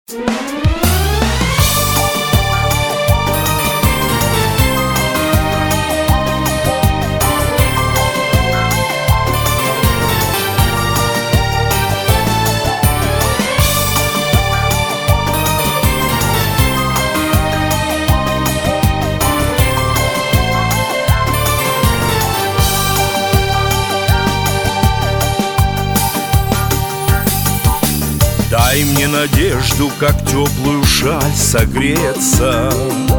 Дай мне надежду, как теплую шаль, согреться,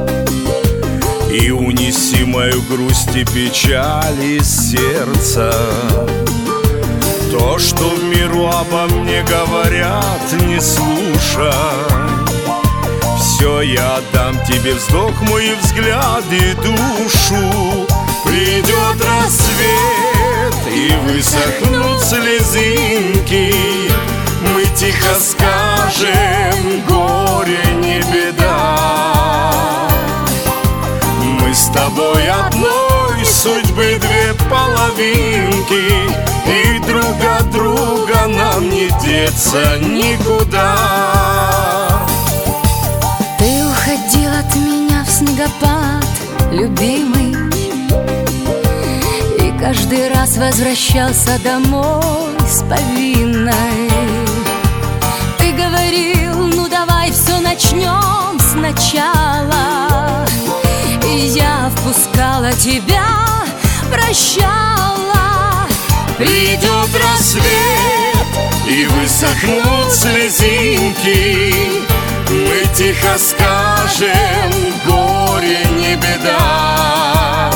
и унеси мою грусть и печаль из сердца. То, что в миру обо мне говорят, не слушай. Все я отдам тебе, вздох мой и взгляд и душу. Придет рассвет, и высохнут слезинки. Мы тихо скажем: горе не беда. Мы с тобой одной судьбы две половинки, и друг от друга нам не деться никуда. Ты уходил от меня в снегопад, любимый, и каждый раз возвращался домой с повинной. Ты говорил: ну давай все начнем сначала. И я впускала тебя, прощала. Придет рассвет, и высохнут слезинки. Мы тихо скажем: горе не беда.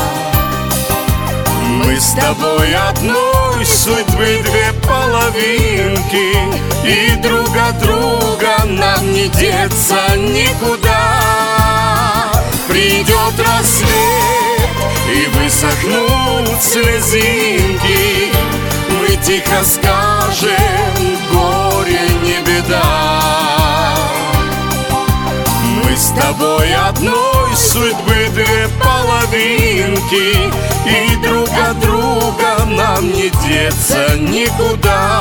Мы с тобой одной судьбы две половинки, и друг от друга нам не деться никуда. Придет рассвет, и высохнут слезинки. Мы тихо скажем: горе не беда. Мы с тобой одной судьбы две половинки, и друг от друга нам не деться никуда.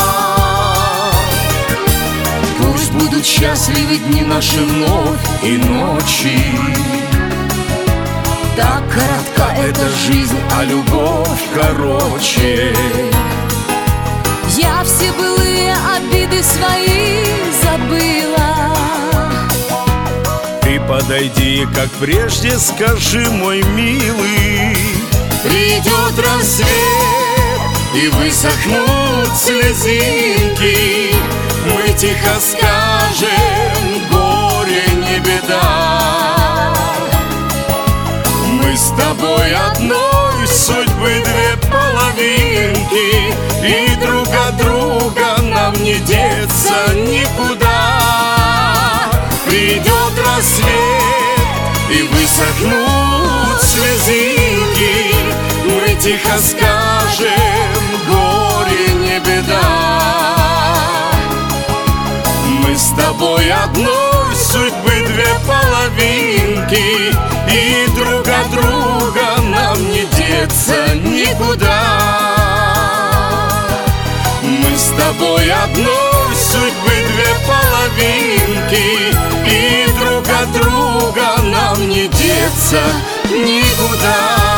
Пусть будут счастливы дни наши вновь и ночи. Так коротка эта жизнь, а любовь короче. Я все былые обиды свои забыла. Ты подойди, как прежде, скажи, мой милый. Придет рассвет, и высохнут слезинки. Мы тихо скажем: горе не беда. Мы с тобой одной судьбы две половинки, и друг от друга нам не деться никуда. Придет рассвет, и высохнут слезинки. Мы тихо скажем: горе не беда. Мы с тобой одной судьбы две половинки, и друг от друга нам не деться никуда. Мы с тобой одной судьбы две половинки, и друг от друга нам не деться никуда.